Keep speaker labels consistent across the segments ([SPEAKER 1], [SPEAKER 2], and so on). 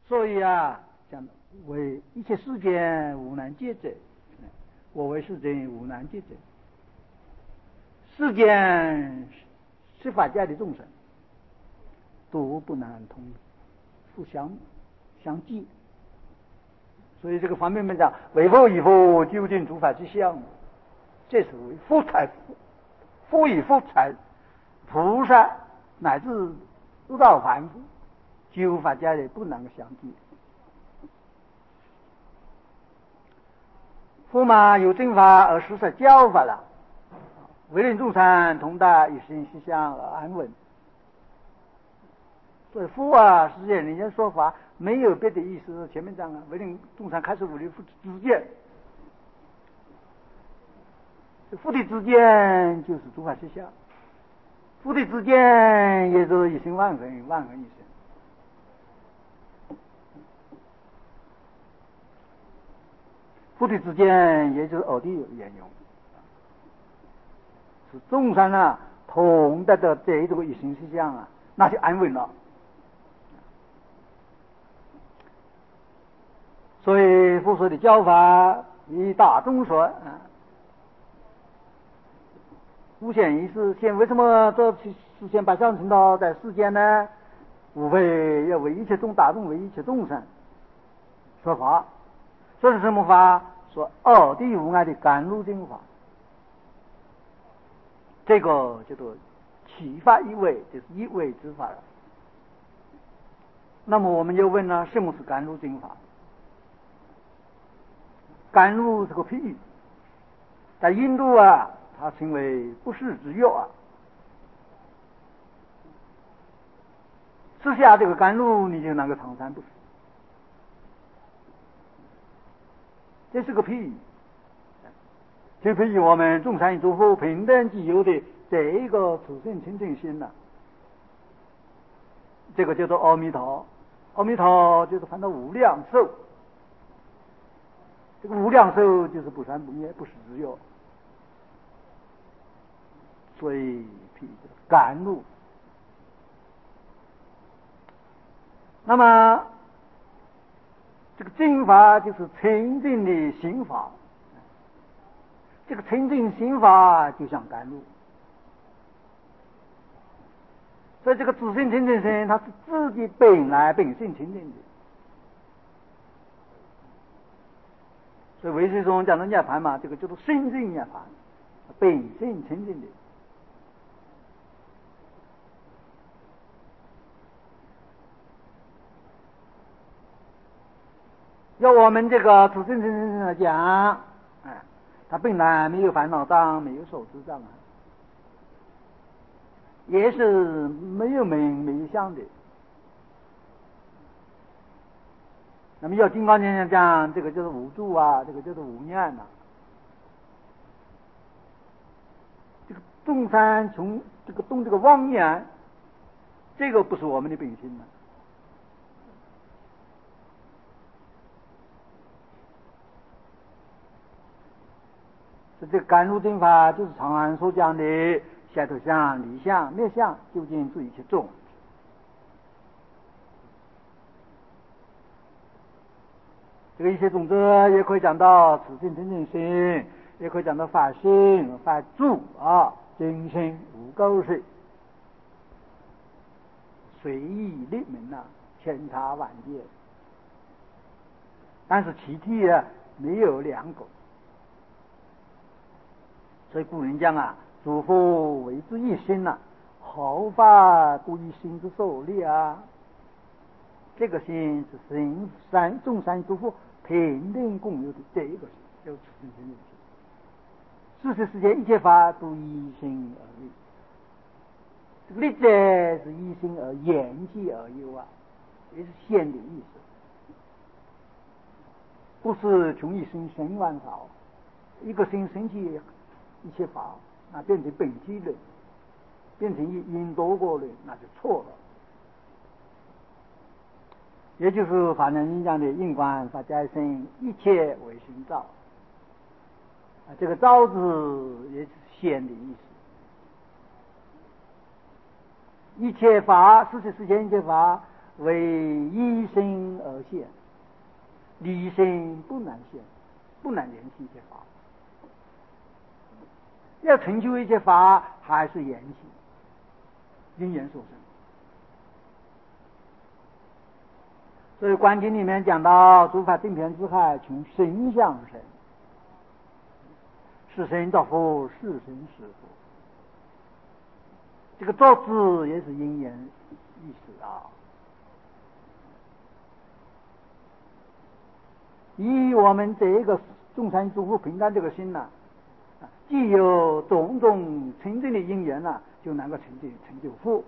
[SPEAKER 1] 所以啊，讲为一切世间无难解者，我为世间无难解者。世间十法界的众生都不难互相济，所以这个方面讲，为佛以佛究竟诸法之相，这是为佛以佛才菩萨乃至诸道凡夫诸法界的不能相济。佛嘛有正法而实在教法了，为人众生同达一心西向而安稳。所以佛啊，实际人家说法没有别的意思，前面讲啊，为人众生开始无力佛之见，佛的之见就是诸法实相，佛的之见也就是一心万恒，万恒一心。佛的之见也就是二谛缘用，是众生啊同得的这一种一心实相啊，那就安稳了。所以佛说的教法以大众说啊，无显一事。现为什么这实现百相成道在世间呢？无非要为一切大众为一切众生说法。说是什么法？说二谛无碍的甘露净法，这个叫做启发一位，就是一位之法了。那么我们就问了，什么是甘露净法？甘露是个譬喻，在印度啊，它称为不世之药啊。吃下这个甘露，你就能够长生不死。这是个譬喻，就譬喻我们众生诸佛平等具有的这一个自性清净心啊，这个叫做阿弥陀。阿弥陀就是翻到无量寿，这个无量寿就是不生不灭，不死之药。所以譬喻甘露。那么这个净法就是清净的心法，这个清净心法就像甘露。所以这个自性清净心，它是自己本性清净的。所以唯识中讲的涅槃嘛，这个叫做心净涅槃，本性清净的。要我们这个自性清净来讲，它本来没有烦恼障，没有所知障碍，也是没有名没有相的。那么要金刚经上讲，这个就是无住啊，这个就是无念呐。这个众生从这个动这个妄念，这个不是我们的本性呐。这个甘露净法就是长安所讲的下头相、离相、灭相，究竟是一切种。这个一切种子也可以讲到自性清净心，也可以讲到法性、法住啊、真心无垢水，随意立名啊，千差万别。但是其体啊没有两个。所以古人讲啊，诸佛为之一心呐，毫发不以心之所立啊。这个心是众生诸佛平等共有的这一个心，就是自性清净心。事实世间一切法都依心而立，这个立者是依心而言其而有啊，也是现的意思，不是穷一心生万法，一个心生起一切法，那变成本体论，变成因多果论，那就错了。也就是法轮经讲的因观法界生，一切为心造。这个造字也是显的意思。一切法，事实世间一切法， 为一心而现，离心不能现，不能联系一切法。要成就一切法，还是缘起，因缘所生。所以《观经》里面讲到，诸法正遍之海，从心相生，是生造佛，是生是佛。这个造字也是因缘意思啊。以我们这个众生诸佛平等这个心呢，既有种种纯正的因缘呢，就能够成就佛。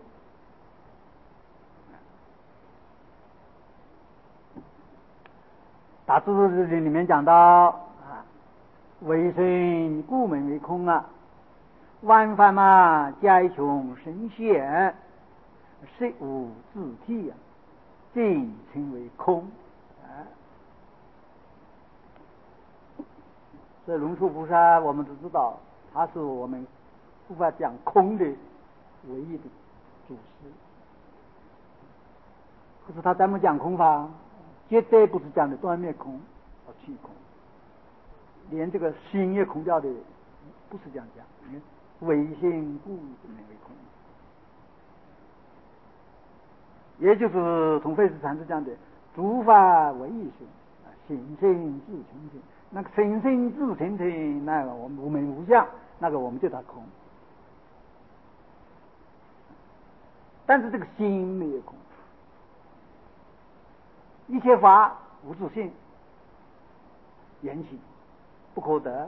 [SPEAKER 1] 大智里面讲到啊，为生故名为空啊，万法嘛皆穷生现，实无自体啊，尽称为空啊。所以龙树菩萨我们都知道，他是我们无法讲空的唯一的祖师。可是他怎么讲空法？绝对不是讲的断灭空和虚空，连这个心也空掉的，不是这样讲。唯心故名为空，也就是同慧师禅师讲的诸法唯一心，心性自清净。那个心性自清净，那个我们无名无相，那个我们就叫空。但是这个心没有空，一切法无自性，缘起不可得，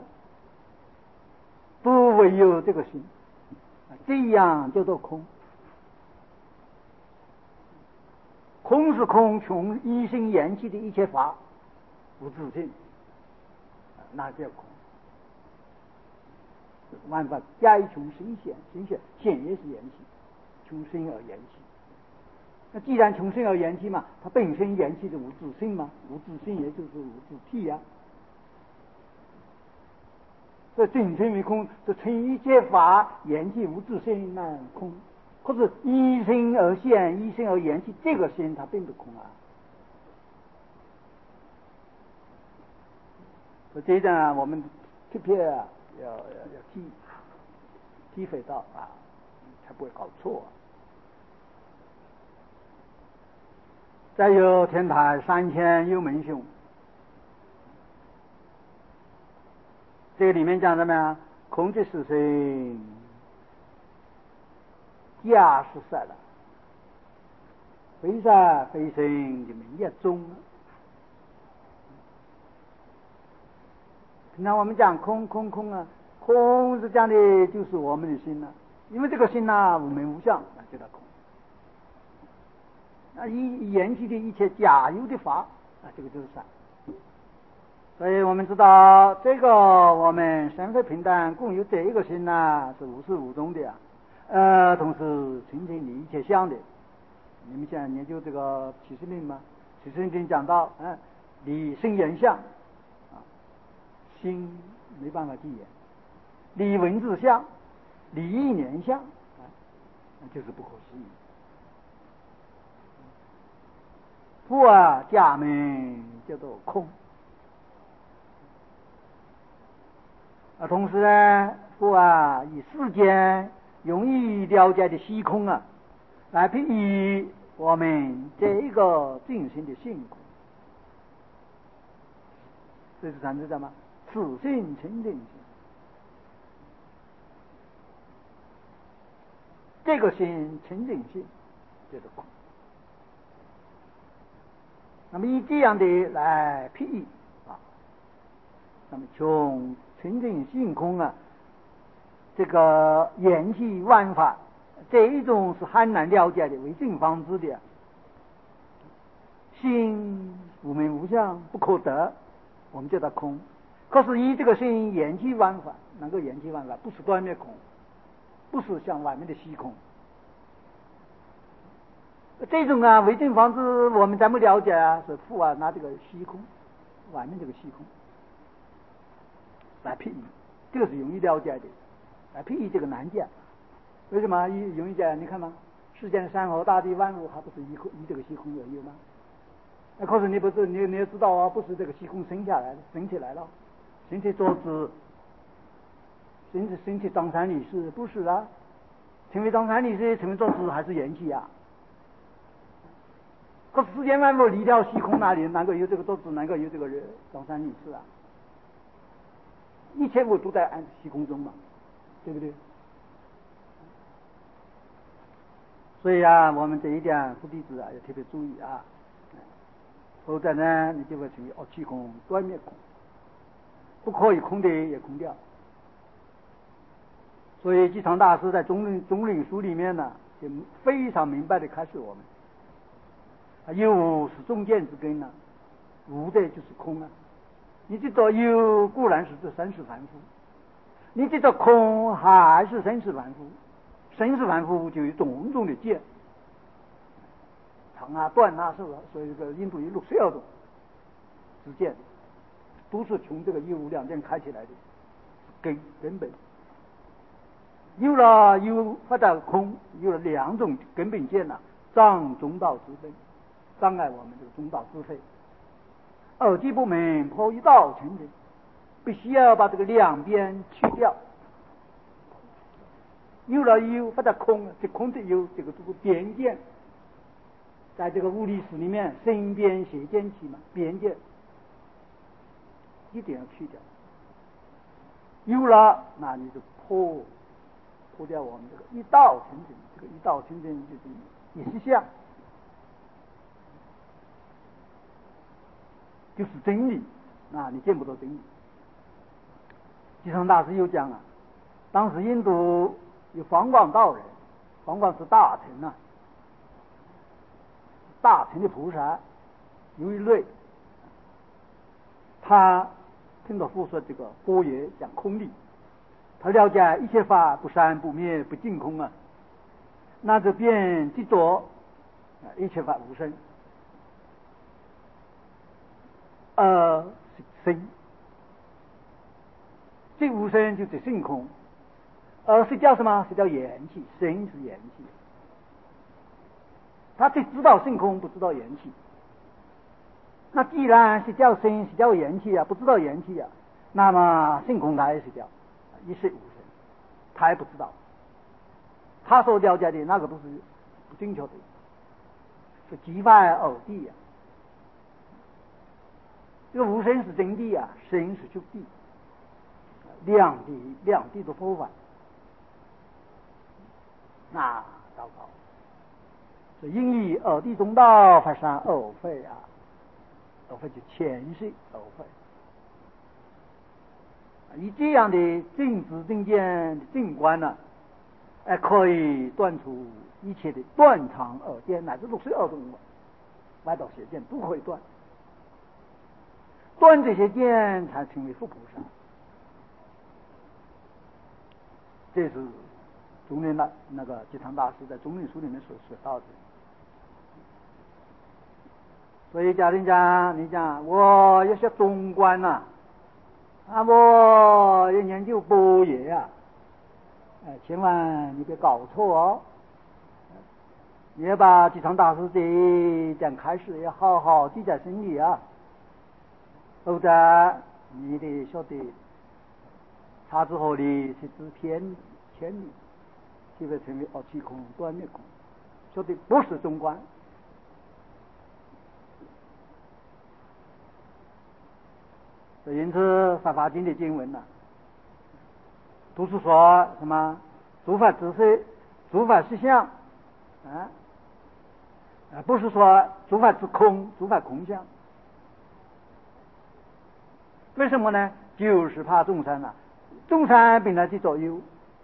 [SPEAKER 1] 不唯有这个心，这样叫做空。空是空，穷一心缘起的一切法无自性，那叫空。万法皆穷生现，生现现也是缘起，穷生而缘起。那既然穷生而缘起嘛，它本身缘起的无自性嘛，无自性也就是无自体呀。这尽称为空，这称一切法缘起无自性，那空。可是依心而现，依心而缘起，这个心它并不空啊。所以这一点啊，我们特别啊要体会到啊，才不会搞错啊。再有天台3000幽门雄，这个里面讲什么呀？空即是生，假是实了，非实非生的名一中。平常我们讲空啊，空是讲的就是我们的心啊，因为这个心啊无名无相，那就叫空。那缘起的一切假有的法，这个就是善。所以我们知道这个我们三非平等共有这一个心是无始无终的同时纯净的一切相的。你们现在研究这个启示论吗？启示论讲到理生言相心没办法去言，理文字相，理意念相那就是不可思议。佛假名叫做空同时呢，佛以世间容易了解的虚空来比喻我们这个进行的性空。这是禅知道吗？此性清净心，这个心清净心就是空。那么以这样的来譬喻那么从清净性空这个缘起万法，这一种是很难了解的，为正方知的心无名无相不可得，我们叫它空。可是以这个心缘起万法，能够缘起万法，不是断灭空，不是像外面的虚空。这种为正方知我们怎么了解是父拿这个虚空，外面这个虚空来譬喻，这个是容易了解的，来譬喻这个难解。为什么容易解？你看嘛， 世间山河大地万物还不是依这个虚空而有吗？那可是你也知道啊，不是这个虚空生起来了，生起桌子，生起张三李四，不是啊？成为张三李四，成为桌子还是缘起啊？可是世间万物离掉虚空那里，哪个有这个桌子，哪个有这个张三李四啊？一切物都在虚空中嘛，对不对？所以啊，我们这一点佛弟子啊要特别注意啊，否则呢，你就会成为气空、断灭空，不可以空的也空掉。所以济场大师在中论书里面呢，就非常明白的开示我们：有是中见之根啊，无的就是空啊。你这个有固然是这生死凡夫，你这个空还是生死凡夫。生死凡夫就有种种的见，长啊、短啊，是不是？所以这个印度有62种之见，都是从这个有无两见开起来的根本。有了有或者空，有了两种根本见了，障中道之分，障碍我们这个中道之非。耳地不明，破一道成人，必须要把这个两边去掉。有了有或者空，这空的有这个边界，在这个物理史里面，身边斜间体嘛，边界一定要去掉。有了，那你就破掉我们这个一道成真，这个一道成真就是一相，就是真理，那你见不到真理。济场大师又讲了，当时印度有方广道人，方广是大臣呐，大臣的菩萨，有一类，他听到佛说这个般若讲空理，他了解一切法不生不灭不净空啊，那就便执着一切法无生，生，这无生就是性空。是叫什么？是叫元气，生是元气。他只知道性空，不知道元气。那既然是叫生，是叫元气啊，不知道元气啊，那么性空他也是叫一事无生，他也不知道。他所了解的那个都是不正确的，是击败耳地啊。这个无生是真谛啊，生是就谛，两地的佛法。那糟糕，所以因以耳地中道发生耳废啊，耳废就前世耳废。以这样的正知正见的正观呢，可以断除一切的断常耳见，乃至62种外道邪见都可以断，断这些见才成为佛菩萨。这是中论那个济场大师在中论书里面所说到的。所以家人讲，你讲我要学中观呐，我要研究般若呀，千万你别搞错哦。你要把济场大师这一讲开始要好好记在心里啊，否则你得晓得差之后的是知偏离，就会成为气空断灭空，说的不是中观。因此《法华经》的经文都是说什么诸法之色、诸法实相不是说诸法之空、诸法空相。为什么呢？就是怕众生众生本来就找有，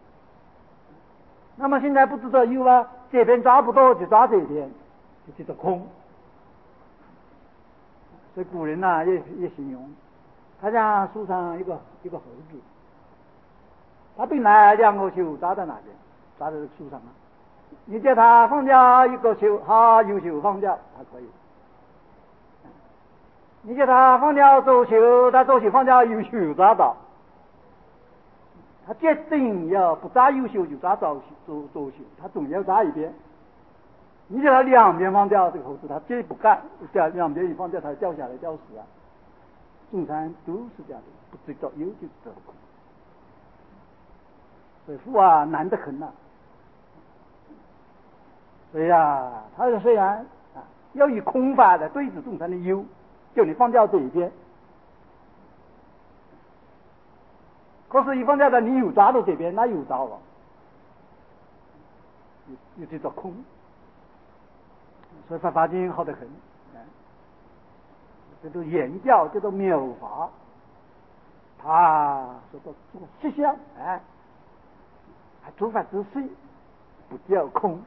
[SPEAKER 1] 那么现在不知道有啊，这边抓不到就抓这边，就叫空。所以古人也形容，他讲树上一个猴子，他本来2个球扎在哪边？扎在树上你叫他放掉一个球，他有球放掉，他可以；你叫他放掉走球，他走球放掉有球扎到。他决定要不扎有球就扎走球，他总要扎一边。 你叫它两边放掉，这个猴子它绝不干，掉两边一放掉，它掉下来掉死啊！众山都是这样的，不知道有就知道空。所以富啊难得很呐、所以啊，他是虽然啊要以空法来对治众山的有，叫你放掉这一边，可是一放掉的你又抓到这边，那又糟了，又这叫空。所以《法华经》好得很，这都言教，这都妙法，他说到做实相，还诸法之虽不叫空，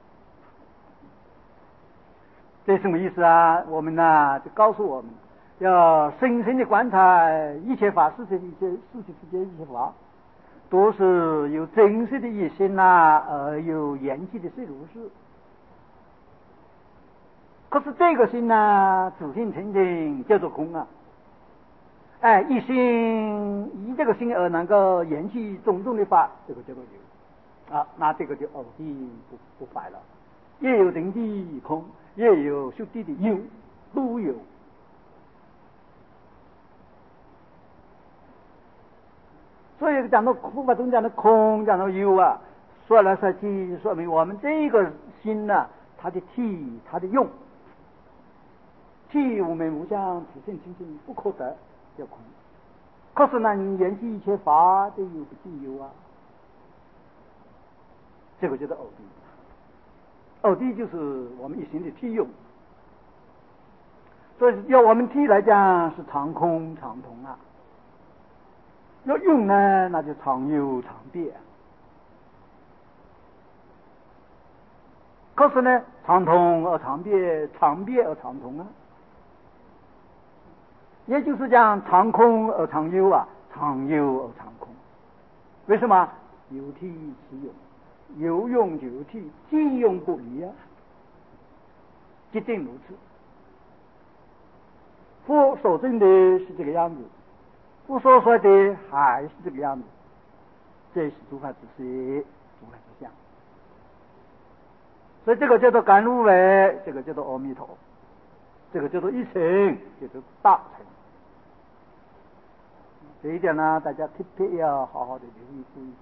[SPEAKER 1] 这什么意思啊？我们呢就告诉我们，要深深的观察一切法，世界之间一切法，都是有真实的一心而有缘起的是如是。可是这个心呢，自性清净叫做空啊！一心以这个心而能够缘起种种的法，这个叫做有啊。那这个就偶地不坏了，也有定地空，也有修地的有，都有。所以讲到佛法中讲的空，讲到有啊，说来说去，说明我们这个心呢，它的体，它的用。体无名无相，自性清净不可得，叫空。可是呢，你缘起一切法都有不尽有啊，这个就是偶地。偶地就是我们一心的体用，所以要我们体来讲是常空常同啊。要用呢，那就常有常变。可是呢，常通而常变，常变而常通啊。也就是讲常空而常有啊，常有而常空。为什么？有体即用，有用就有体，即用不离啊，一定如此。佛所证的是这个样子，佛所说的还是这个样子，这是诸法之实，诸法之相。所以这个叫做甘露味，这个叫做阿弥陀，这个叫做一乘，叫做大乘。这一点呢，大家特别要好好的留意注意。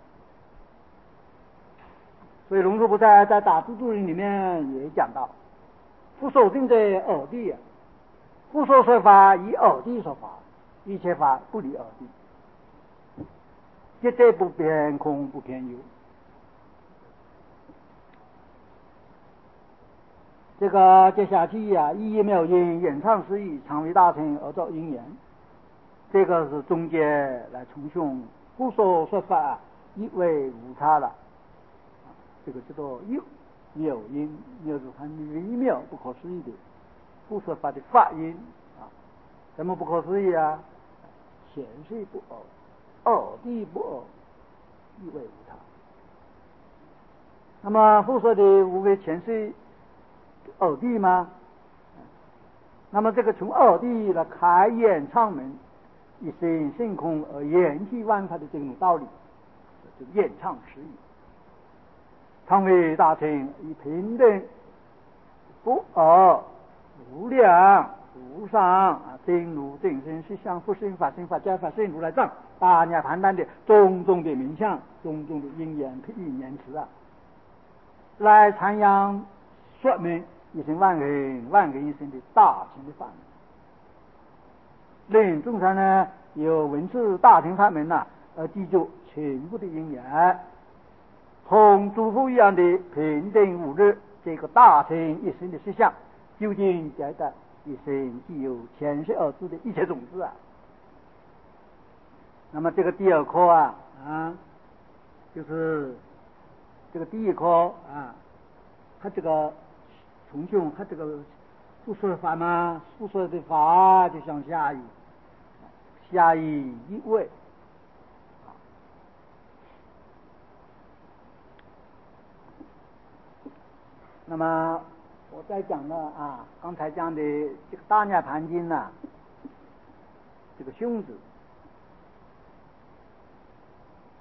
[SPEAKER 1] 所以龙树菩萨在《大智度论》里面也讲到，佛所证的二谛啊，佛所说法以二谛说法，一切法不离二谛，绝对不偏空不偏有。这个接下去一叶妙音，演唱诗意，常为大乘而作因缘。这个是中间来重胸佛所说法一为无他了，这个叫做妙音，妙是很微妙不可思议的佛说法的法音啊。怎么不可思议啊？显示不二，二谛不二，一为无他。那么佛说的无为前世二谛吗？那么这个从二谛来开眼唱门，一心性空而缘起万法的这种道理，就演唱诗意，常为大乘以平等不二无量无上真如真身实相佛身法身法界法身如来藏大涅盘单的种种的名相，种种的因缘因缘词来阐扬说明一生万人一生的大乘的法门，令众生呢有闻此大乘法门而记住全部的因缘，同诸佛一样的平等无日，这个大乘一生的实相，究竟觉得一生具有前世而知的一切种子那么这个第二课就是这个第一课他这个重修，他这个不说的法嘛，不说的法就像下以一位那么我在讲的刚才讲的这个大涅盘经这个兄子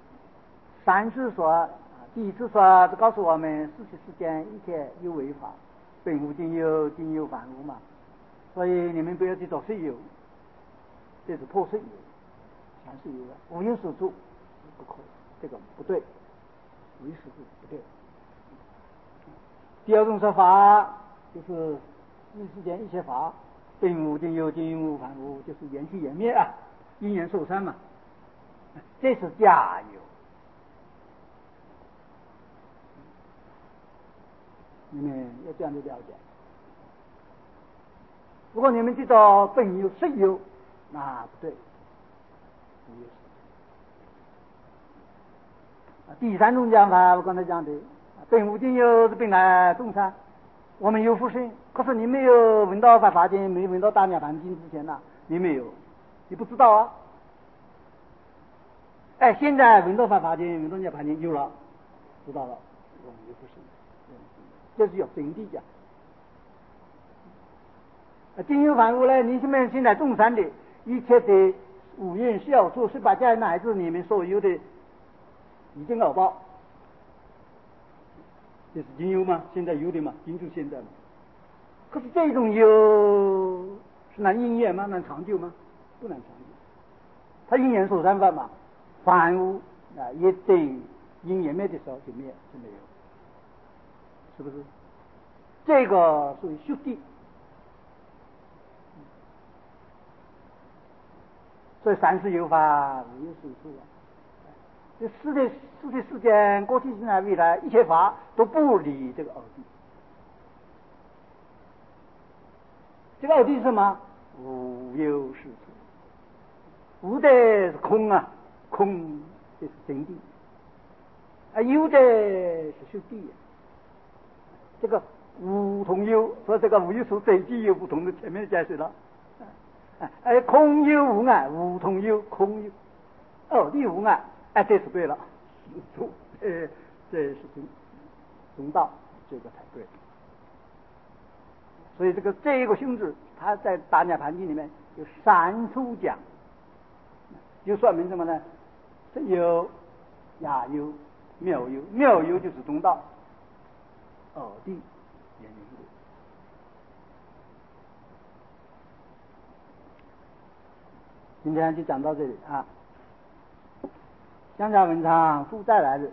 [SPEAKER 1] 三次说，第一次说告诉我们世界之间一切有为法， 本无尽有，尽有反无嘛。所以你们不要去找实有，这是破实有，全是有的，无有所住不可以，这个不对，无有所住不对。第二种说法就是异世间一切法，本无尽有，尽无反无，就是缘起缘灭啊，因缘受三嘛，这是假有。你们要这样的了解。如果你们去找本有实有，那不对，无有实。第三种讲法，我刚才讲的，本无尽有是本来众生，我们有福身，可是你没有闻到法华经，没闻到大涅盘经之前呢，你没有，你不知道啊。哎，现在闻到法华经，闻到涅盘经有了，知道了，我们有福身，这是要真的讲。尽有反无呢，你们现在众生的一切的五蕴小处18界乃至你们所有的已经果报，这是尽有吗？现在有的嘛，尽就现在嘛。可是这种有是能因缘吗？能长久吗？不能长久。它因缘受三法嘛，反无啊，一定因缘灭的时候就灭，就没有，是不是？这个属于虚谛。所以三世有法，无有是处啊。这世的世间，过去、现在、未来，一切法都不离这个二谛。这个二谛是什么？无有是处。无的是空啊，空就是真谛啊，有的是虚谛啊。这个无同有，所以这个无有是这句有不同的，前面解释了。空有无碍，无同有，空有二谛无碍，这是对了，这是中道，这个才对。所以这一个性质，它在大涅盘经里面有3处讲，就说明什么呢？实有、雅有、妙有，妙有就是中道，二谛也明的。今天就讲到这里啊。香港文昌复再来日，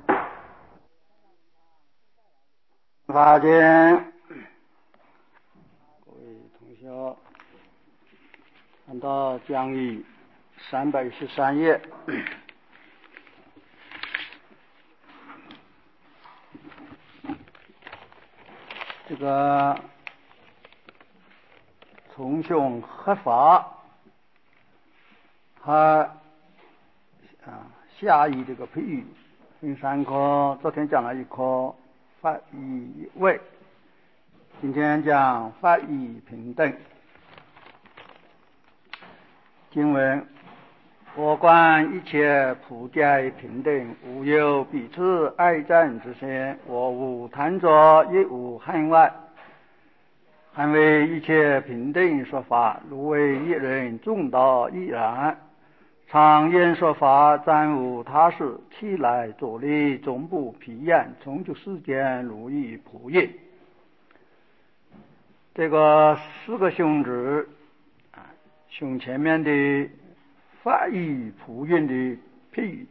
[SPEAKER 1] 法间各位同学看到讲义313页，这个从凶合法，它下以这个譬喻分3科，昨天讲了1科法义位，今天讲法义平等。经文：我观一切普皆平等，无有彼此爱憎之心，我无贪着，亦无恨外。汉为一切平等说法，如为一人众道亦然。常言说法，暂无他事，其来作礼，终不疲厌，从就世间如意普应。这个4个凶旨凶前面的法义普运的譬喻，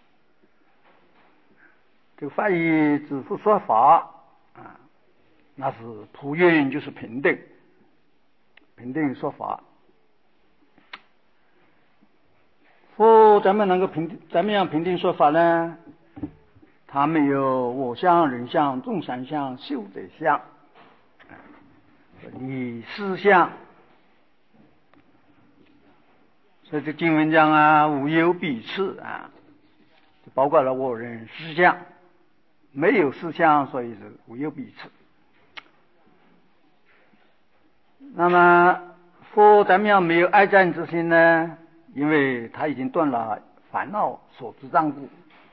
[SPEAKER 1] 这个法义只是说法那是普运就是平等，平等说法。佛怎么样平定说法呢？他没有我相、人相、众生相、修者相、理事相。所以这经文讲无有彼此就包括了我人事相，没有事相，所以是无有彼此。那么佛怎么样没有爱憎之心呢？因为他已经断了烦恼所知障故。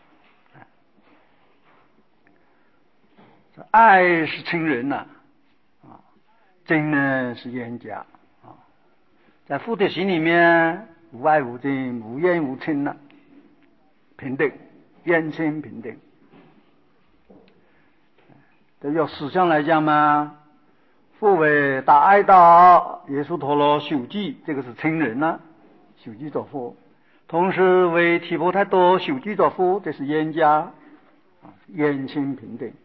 [SPEAKER 1] 爱是亲人憎呢是冤家在佛的心里面，无爱无憎，无怨无嗔平等，冤亲平等。这要思想来讲嘛， 父为大爱道耶稣陀罗修记，这个是亲人呢，修记作父。同时为提婆太多修记作父，这是冤家，冤亲平等。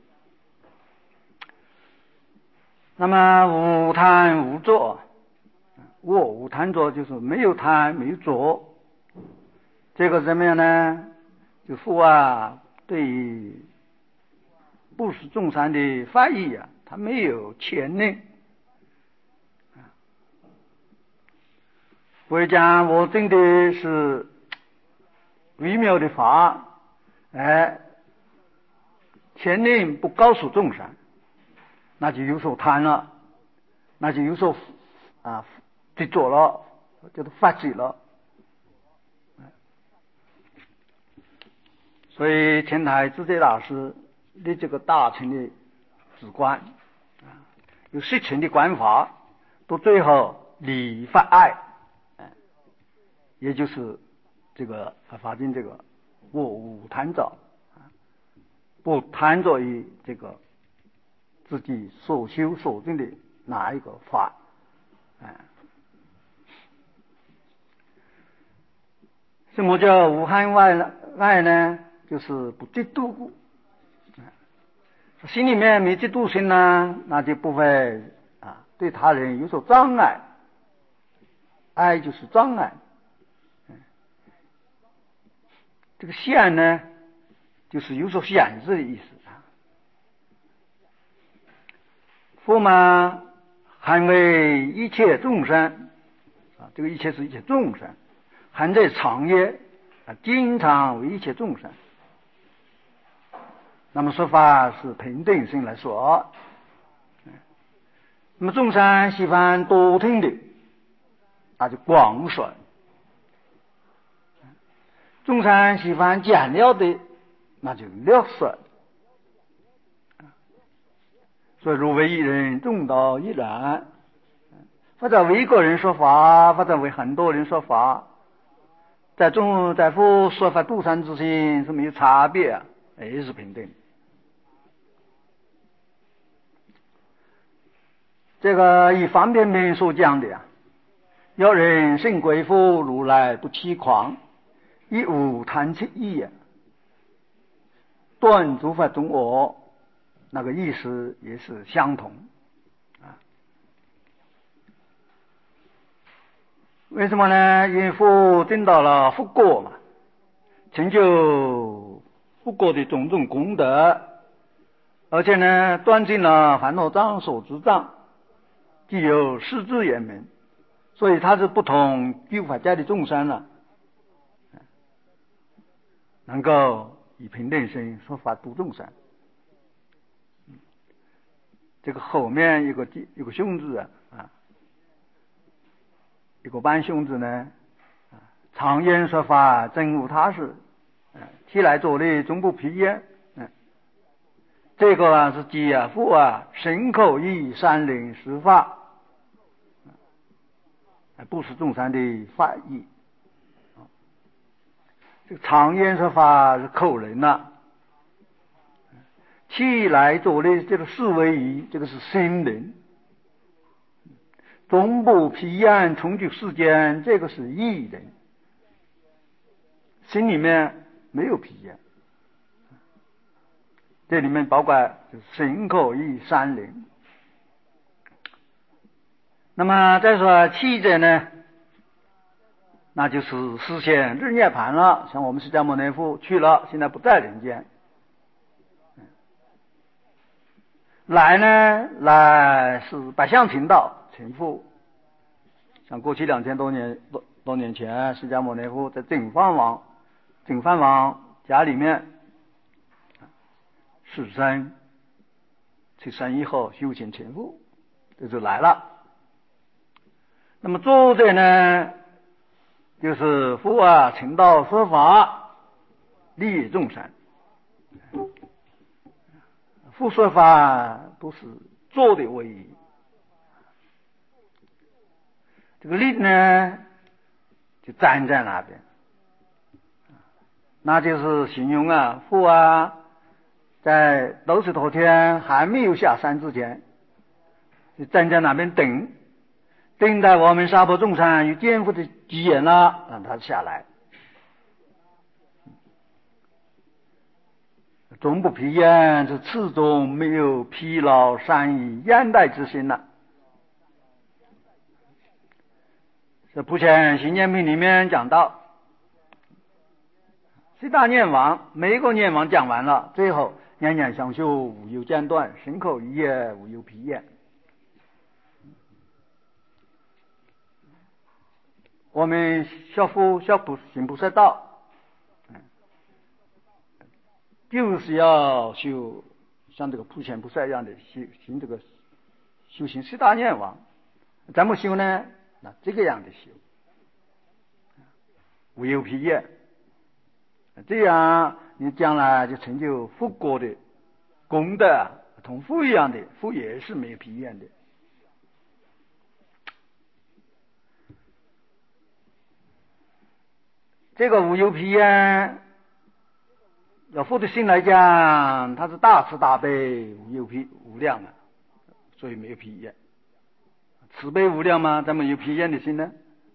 [SPEAKER 1] 那么无贪无作，我无贪作就是没有贪没有作，这个怎么样呢？就父对于布施众生的法义他没有牵念。我讲我真的是微妙的法，牵念不告诉众生，那就有所贪了，那就有所执着了，叫做发起了。所以天台智者大师的这个大乘的止观，有十乘的观法，到最后理发爱，也就是这个法经这个我无贪着，不贪着于这个自己所修所证的哪一个法，什么叫无贪爱呢？就是不嫉妒，心里面没嫉妒心呢，那就不会对他人有所障碍，爱就是障碍。这个限呢，就是有所限制的意思佛嘛，含为一切众生这个一切是一切众生，含在常业经常为一切众生。那么说法是平等性来说，那么众生喜欢多听的，那就广说；众生喜欢简要的，那就略说。所以如为一人，众道一然，或者为一个人说法，或者为很多人说法，在佛说法度生之心是没有差别，也是平等。这个以方便面所讲的要人生归佛，如来不欺诳，以无贪起意断诸法中我，那个意思也是相同为什么呢？因佛证到了佛果嘛，成就佛果的种种功德，而且呢断尽了烦恼障所知障，具有世智圆明，所以他是不同诸法界的众生能够以平等心说法度众生。这个后面一个兄字一个半兄字呢，常言说法真无他事，提来作礼终不疲厌。这个是即佛身口意三领十法，不是众生的法义。这个常言说法是口人提来作礼这个四为义，这个是心灵。终不疲厌重聚世间，这个是意人，心里面没有疲厌。这里面包括就是身口意三灵。那么再说七者呢，那就是实现日涅盘了，像我们释迦牟尼佛去了，现在不在人间。来是百相成道成佛，像过去2000多年前，释迦牟尼佛在净饭王家里面释生，出生以后修行成佛，这就来了。那么作者呢，就是佛成道说法，利益众生。佛说法都是做的为义，这个利呢就站在那边，那就是形容佛在斗十多天还没有下山之前， 就站在那边等待我们娑婆众生有肩负的机缘了，让他下来。终不疲厌，是始终没有疲劳善意厌怠之心了。这普贤行念品里面讲到七大念王，每一个念王讲完了，最后念念相续无有间断，身口意业无有疲厌。我们小行菩萨道，就是要修像这个普贤菩萨一样的行这个修行四大念王。怎么修呢？那这个样的修，无有疲厌，这样你将来就成就佛果的功德，同佛一样的，佛也是没有疲厌的。这个无有疲厌，要佛的心来讲，它是大慈大悲，无量的，所以没有疲厌。慈悲无量吗？怎么有疲厌的心呢？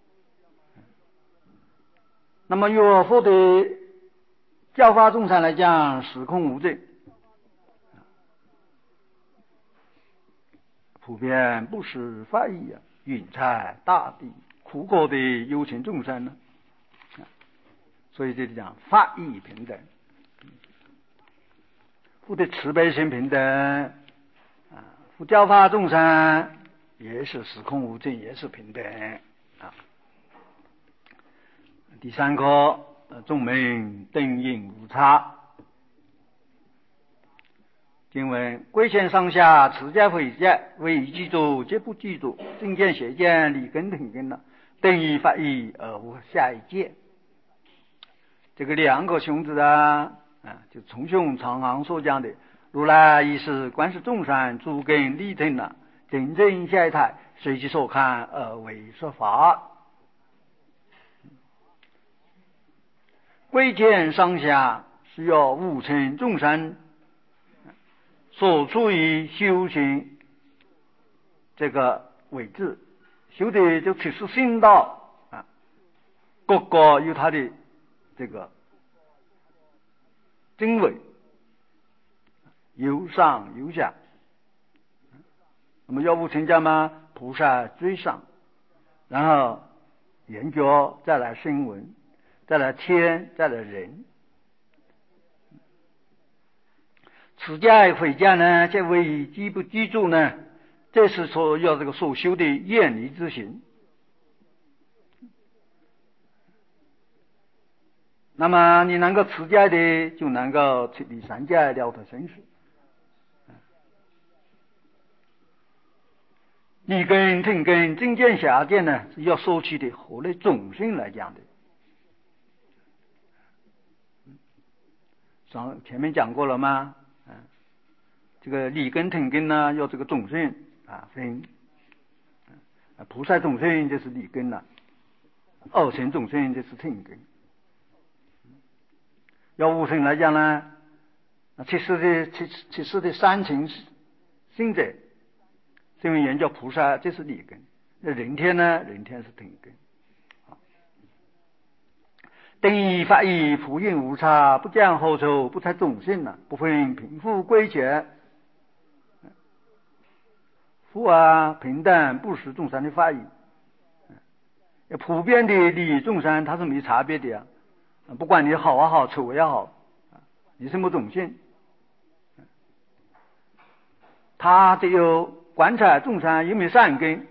[SPEAKER 1] 那么若佛的教化众生来讲，时空无尽，普遍不施法义啊，云彩大地苦果的有情众生呢，所以这里讲法义平等，佛的慈悲心平等啊，佛教化众生也是时空无尽，也是平等啊。第三课，众名灯影无差。经文：贵贤上下，持戒毁戒，为以记住，皆不记住，正见邪见，理根听根了，等义法义而无下一戒。这个两个兄子就从兄长行所讲的，如来亦是观世众生诸根利听了，真正下一态，随其所看而为说法。贵贱上下是要五乘众生所处于修行这个位置，修的就只是心道啊，各个有他的这个经纬，有上有下。那么要无成家吗？菩萨最上，然后圆觉，再来声闻，再来天，再来人。持戒毁戒呢，这为记不记住呢？这是说要这个所修的厌离之行。那么你能够持戒的，就能够彻底三界了脱生死。立根听根正见邪见呢，是要说起的何类众生来讲的。前面讲过了吗？这个立根听根呢，要这个众生分。菩萨众生就是立根了，二乘众生就是听根。要无生来讲呢，其实的三乘行者，因为研究菩萨这是立根，那人天呢，人天是听根。等义法义普运无差，不讲后酬，不猜众生不分贫富贵贱。佛平等不施众生的法义，普遍的利益众生，它是没差别的不管你好也好，丑也好，你什么种性，他只有观察众生有没有善根，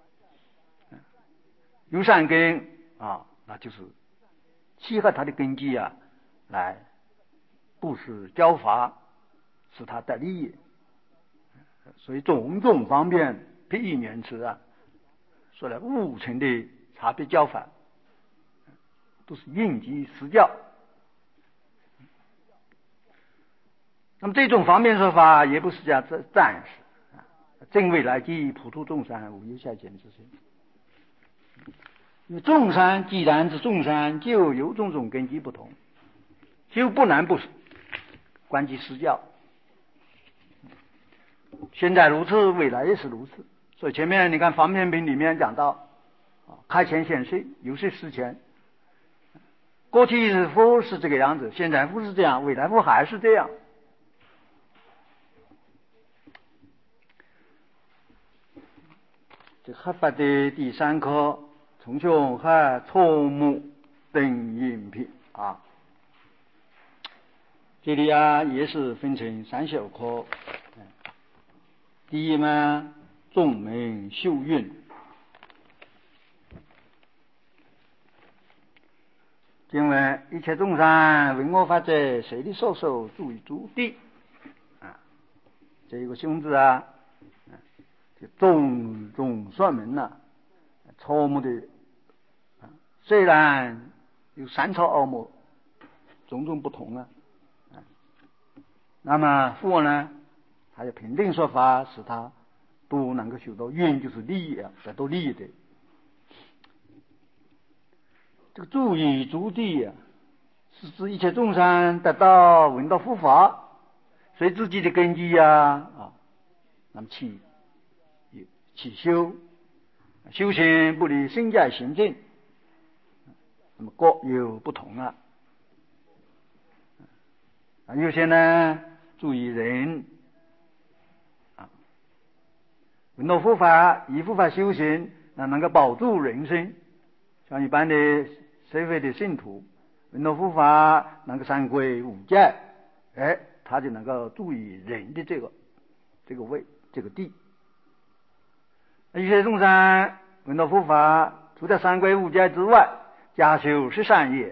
[SPEAKER 1] 有善根那就是契合他的根基来布施教法，使他得利益。所以种种方面譬喻言辞说来五乘的差别教法，都是应机施教。那么这种方面说法也不是讲暂时正未来即普度众生无有下减之心。因为众生既然是众生，就有种种根基不同，就不能不观其施教。现在如此，未来也是如此所以前面你看方便品里面讲到开前显示，有事事前，过去夫是这个样子，现在夫是这样，未来夫还是这样。这合法的第三课，从凶和错目等饮品啊。这里也是分成三小科。第一嘛，众门修运。经文：一切众生为我法者，谁的所受，注意诸地。这个兄字就众算门错目的虽然有三草二目，种种不同那么佛呢，他就平定说法，使他都能够修到运，就是利益得到利益的。这个注意诸地是指一切众生得到闻到佛法，随自己的根基那么起修行不离身教行正，那么各有不同有些呢注意人闻到佛法，以佛法修行，那能够保住人生。像一般的社会的信徒，闻到佛法能够三归五戒，他就能够注意人的这个位这个地。一些众生闻到佛法，除了三归五戒之外，加修十善业，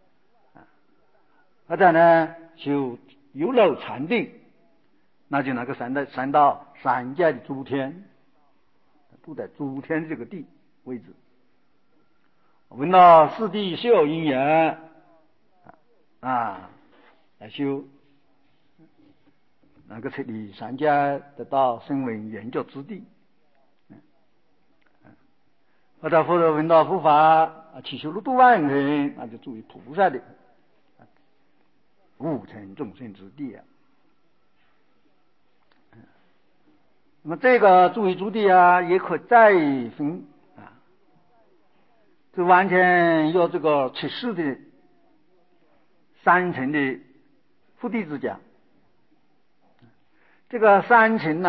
[SPEAKER 1] 或者呢修有漏禅定，那就能够上到三界的诸天，住在诸天这个地位置。闻到四谛修因缘来修，能够彻底三界得到声闻缘觉之地。或者闻到佛法祈求了度万人，那就注意菩萨的无尘众生之地那么这个注意诸地也可再分这完全有这个启示的三层的佛弟子讲。这个三层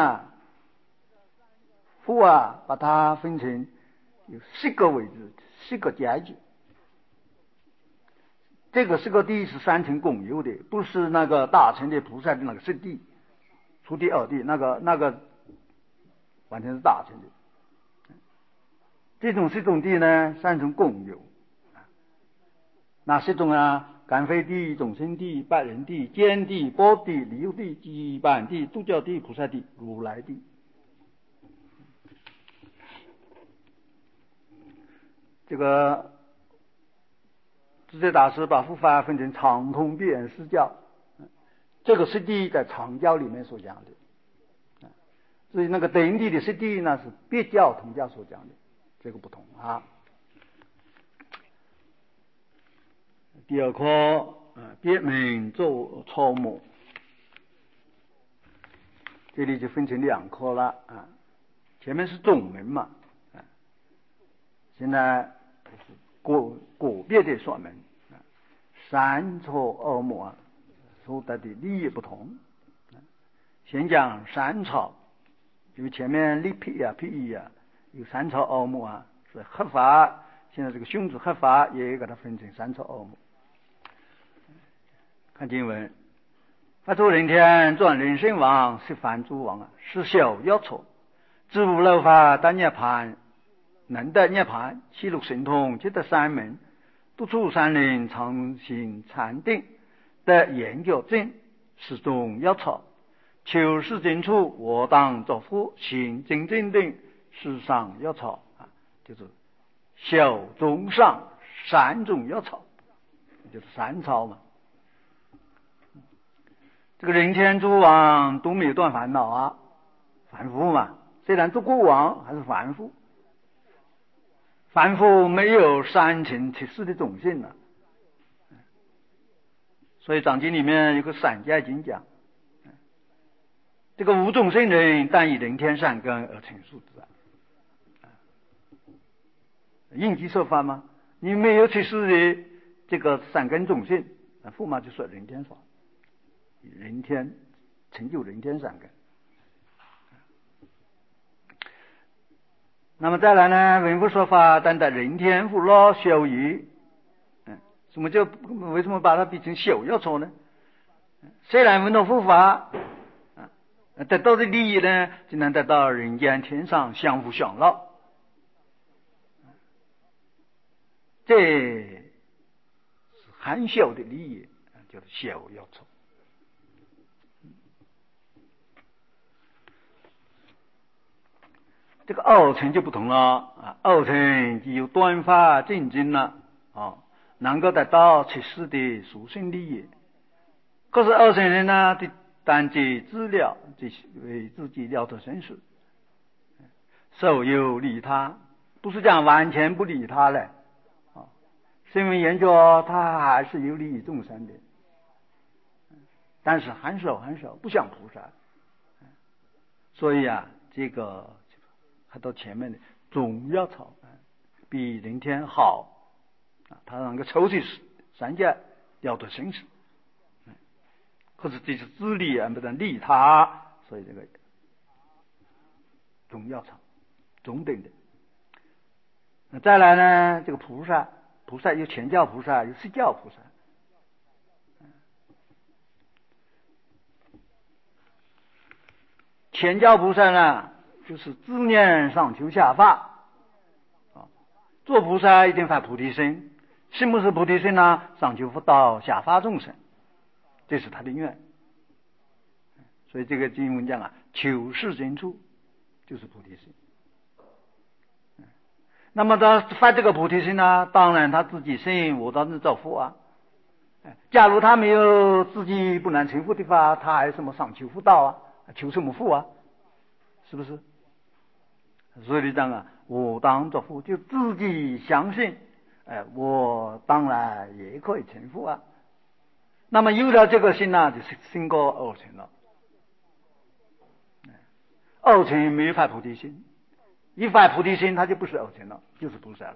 [SPEAKER 1] 佛把它分成有10个位置，10个阶级。这个10个地是三层共有的，不是那个大乘的菩萨的那个10地、初地、二地，那个完全是大乘的。这种10种地呢，三层共有。那10种干非地、众生地、百人地、见地、波地、离忧地、基板地、度教地、菩萨地、如来地。这个智者大师把佛法分成常通必然实教，这个10地在常教里面所讲的，至于那个等地的10地呢，是别教同教所讲的，这个不同第二课别名做草木，这里就分成2课了前面是总门嘛现在是个别的说门三草二木所得的利益不同先讲三草，因为前面立辟辟义有三草二木所以合法，现在这个凶子合法也给它分成三草二木。看经文，发出人天转人身王，是凡诸王是小要错，知无漏法得涅盘，能得涅盘，七六神通，皆得三门，督促三人，常行禅定，得研究正，是中要错。求是真处，我当作佛，行正正定，世上要错就是小中上三种要错，就是三草嘛。这个人天诸王都没有断烦恼凡夫嘛，虽然做国王还是凡夫，凡夫没有三乘七世的种性所以藏经里面有个散家经讲，这个无种圣人，但以人天善根而成数之应机说法吗？你没有去世的这个三根种性，驸马就说人天法，人天成就人天三根。那么再来呢，文部说法单在人天福乐修义，为什么把它比成修要错呢？虽然文道护法得到的利益呢，就能得到人间天上相互享乐，这是含修的利益，就是修要错。这个二乘就不同了啊，二乘就有断法正经了啊，能够得到切实的殊胜利益。可是二乘人呢，的单接资料，这为自己了脱生死，受有利他，不是讲完全不理他了啊。声闻研究他还是有利益众生的，但是很少，不像菩萨。所以啊，这个还到前面的总要草比人天好啊，他能够抽取三界了脱生死。可是这是自利而不能利他，所以这个总要草中等的。再来呢，这个菩萨有全教菩萨，有释教菩萨。全教菩萨呢，就是自念上求下发啊，做菩萨一定发菩提心，什么是菩提心呢？上求佛道，下发众生，这是他的愿。所以这个经文讲啊，求世间处就是菩提心。那么他发这个菩提心呢，当然他自己信我当然造福啊。假如他没有自己不能成佛的话，他还什么上求佛道啊？求什么福啊？是不是？所以讲啊，我当作福，就自己相信，我当然也可以成佛啊。那么有了这个心呢，就是升高二乘了。二乘没有发菩提心，一发菩提心，他就不是二乘了，就是菩萨了。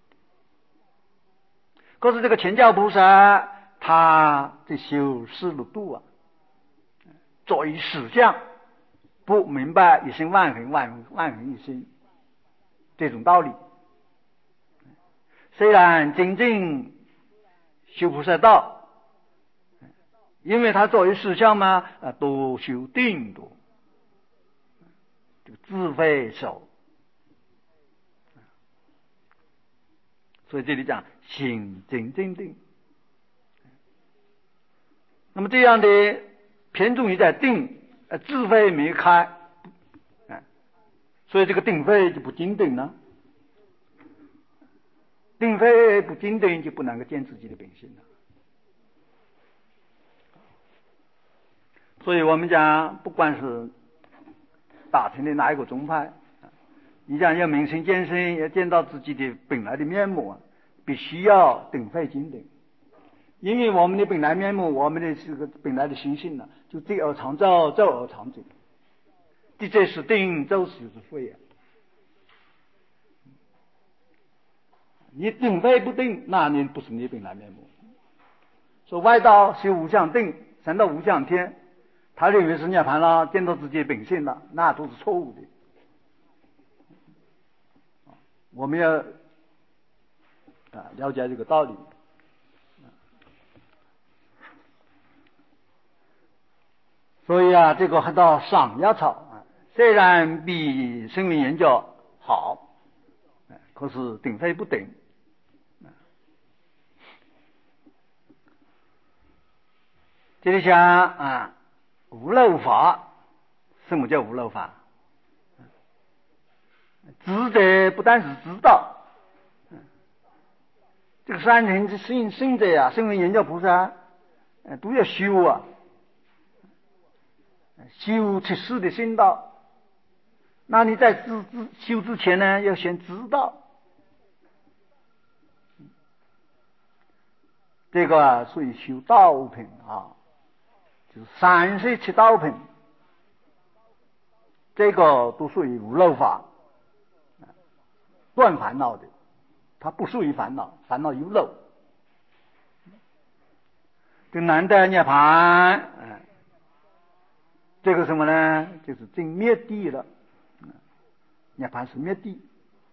[SPEAKER 1] 可是这个全教菩萨，他在修四六度啊，作为实相，不明白一心万恒，万恒一心这种道理。虽然真正修菩萨道，因为他作为实相嘛，多修定多。就自慧守，所以这里讲心真正定。那么这样的偏重于在定，智慧没开，所以这个定慧就不精等了。定慧不精等，就不能够见自己的本性了。所以我们讲，不管是大乘的哪一个宗派，你讲要明心见性，要见到自己的本来的面目，必须要定慧精等。因为我们的本来面目，我们的这个本来的心性呢，就对而常照，照而常真。的这是定，就是慧啊。你定慧不定，那你不是你本来面目。说外道修无相定，升到无相天，他认为是涅槃了，见到自己的本性了，那都是错误的。我们要了解这个道理。所以啊，这个还到上药草虽然比声闻研究好，可是定慧不定。这里讲无漏法，什么叫无漏法？知者不但是知道，这个三乘之圣者啊，声闻研究菩萨都要修啊，修出世的圣道。那你在修之前呢，要先知道。这个属于修道品啊，就是37道品，这个都属于无漏法，断烦恼的。 它不属于烦恼，烦恼有漏。这难得涅槃，这个什么呢？就是证灭地了。涅槃是灭地。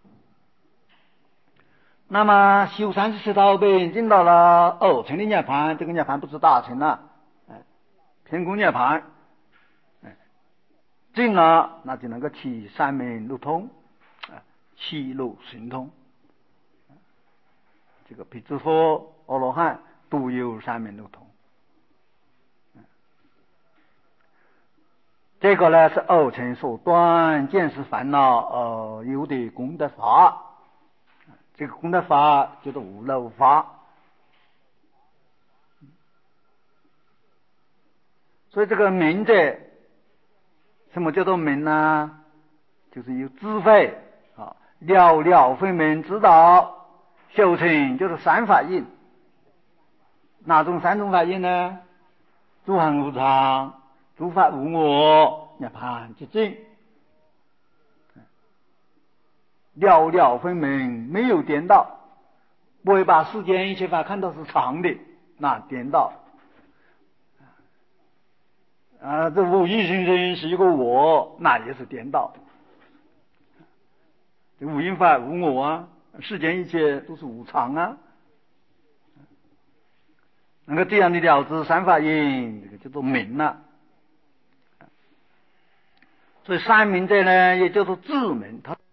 [SPEAKER 1] 那么修37道品，进到了成的涅槃，这个涅槃不是大成了，偏空涅槃，进了那就能够起三门六通，七路神通。这个辟支佛、阿罗汉都有三门六通。这个呢是二乘所断见识烦恼有的功德法，这个功德法叫做无漏法。所以这个明者，什么叫做明呢？就是有智慧了了分明知道修成，就是三法印。哪种三种法印呢？诸行无常，诸法无我，涅槃寂静。了了分明，没有颠倒，不会把世间一切法看到是常的，那颠倒。这无意心生是一个我，那也是颠倒。这无因法无我啊，世间一切都是无常啊。能够这样的了知三法印，这个叫做明了。所以三明者呢，也叫做智明。